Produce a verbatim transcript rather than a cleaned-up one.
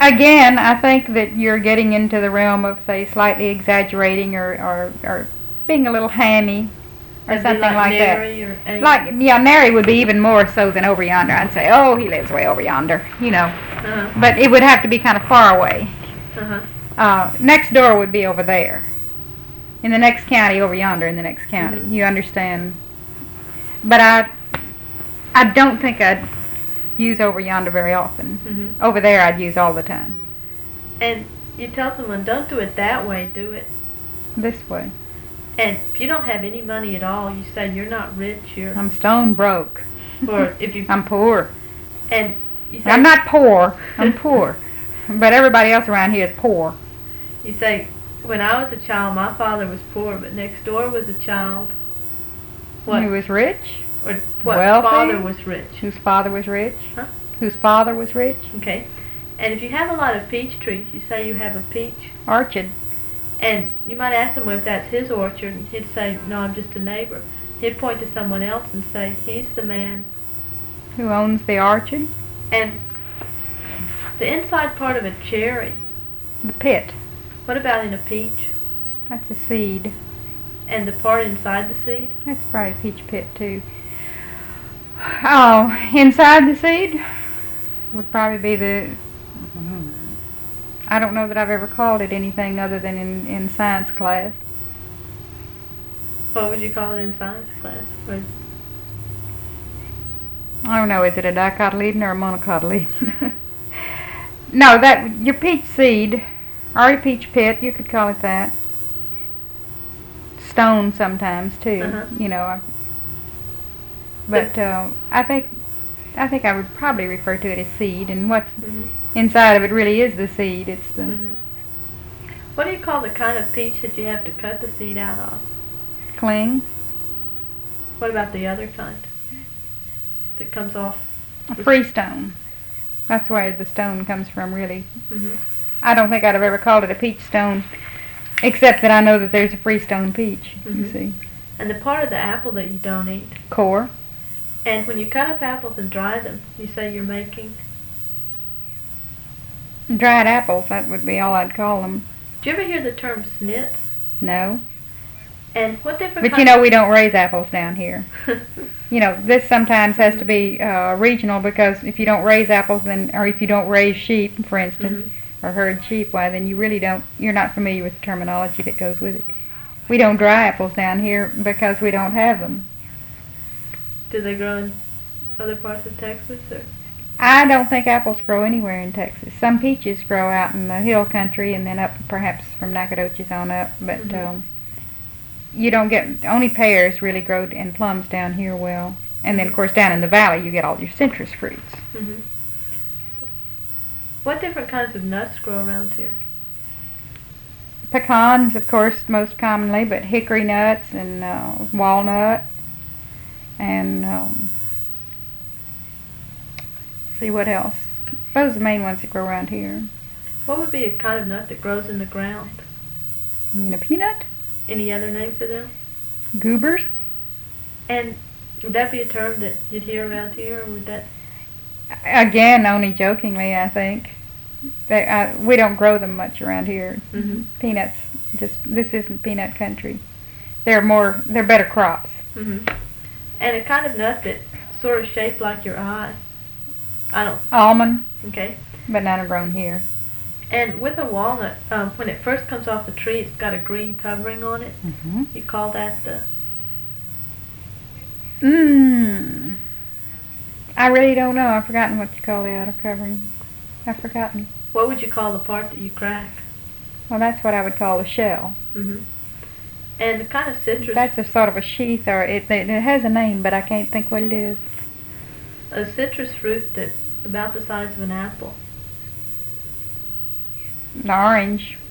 again, I think that you're getting into the realm of, say, slightly exaggerating or, or, or being a little hammy or That'd something be like, like nary that. Or any- Like, yeah, nary would be even more so than over yonder. I'd say, oh, he lives way over yonder, you know. Uh-huh. But it would have to be kind of far away. Uh-huh. Uh, next door would be over there. In the next county, over yonder in the next county. Mhm. You understand? But I, I don't think I'd use over yonder very often. Mhm. Over there, I'd use all the time. And you tell someone, don't do it that way, do it. This way. And if you don't have any money at all, you say you're not rich, you're... I'm stone broke. Or if you... I'm poor. And you say... I'm not poor. I'm poor. But everybody else around here is poor. You say, when I was a child, my father was poor, but next door was a child. What? Who was rich? Or what? Wealthy? Father was rich. Whose father was rich? Huh? Whose father was rich? Okay. And if you have a lot of peach trees, you say you have a peach. Orchard. And you might ask him if that's his orchard, and he'd say, no, I'm just a neighbor. He'd point to someone else and say, he's the man. Who owns the orchard? And the inside part of a cherry, The pit. what about in a peach? That's a seed. And the part inside the seed? That's probably a peach pit too. Oh, inside the seed would probably be the... I don't know that I've ever called it anything other than in, in science class. What would you call it in science class? Or I don't know, is it a dicotyledon or a monocotyledon? No, that your peach seed, or a peach pit, you could call it that. Stone sometimes too, Uh-huh. you know. I- But uh, I think I think I would probably refer to it as seed, and what's Mhm. inside of it really is the seed. It's the Mhm. What do you call the kind of peach that you have to cut the seed out of? cling, What about the other kind that comes off? a freestone. That's where the stone comes from, really. Mhm. I don't think I'd have ever called it a peach stone, except that I know that there's a freestone peach. You Mhm. see, And the part of the apple that you don't eat. core. And when you cut up apples and dry them, you say you're making... Dried apples, that would be all I'd call them. Do you ever hear the term snits? No. And what different But you kinds know, we don't raise apples down here. You know, this sometimes has to be uh, regional, because if you don't raise apples, then, or if you don't raise sheep, for instance, Mhm. or herd sheep, why then you really don't, you're not familiar with the terminology that goes with it. We don't dry apples down here because we don't have them. Do they grow in other parts of Texas? Or? I don't think apples grow anywhere in Texas. Some peaches grow out in the hill country and then up perhaps from Nacogdoches on up, but Mhm. um, you don't get, only pears really grow and plums down here well. And then of course down in the valley you get all your citrus fruits. Mhm. What different kinds of nuts grow around here? Pecans, of course, most commonly, but hickory nuts and uh, walnut and um, see what else. Those are the main ones that grow around here. What would be a kind of nut that grows in the ground? You mean a peanut? Any other name for them? Goobers? And would that be a term that you'd hear around here, or would that... Again, only jokingly, I think. They, uh, we don't grow them much around here. Mm-hmm. Peanuts, just this isn't peanut country. They're more, they're better crops. Mm-hmm. And a kind of nut that's sort of shaped like your eye. I don't... Almond, Okay. but none are grown here. And with a walnut, um, when it first comes off the tree, it's got a green covering on it. Mm-hmm. You call that the... Mmm. I really don't know. I've forgotten what you call the outer covering. I've forgotten. What would you call the part that you crack? Well, that's what I would call a shell. Mm-hmm. And the kind of citrus... That's a sort of a sheath, or it, it, it has a name, but I can't think what it is. A citrus fruit that's about the size of an apple. The orange.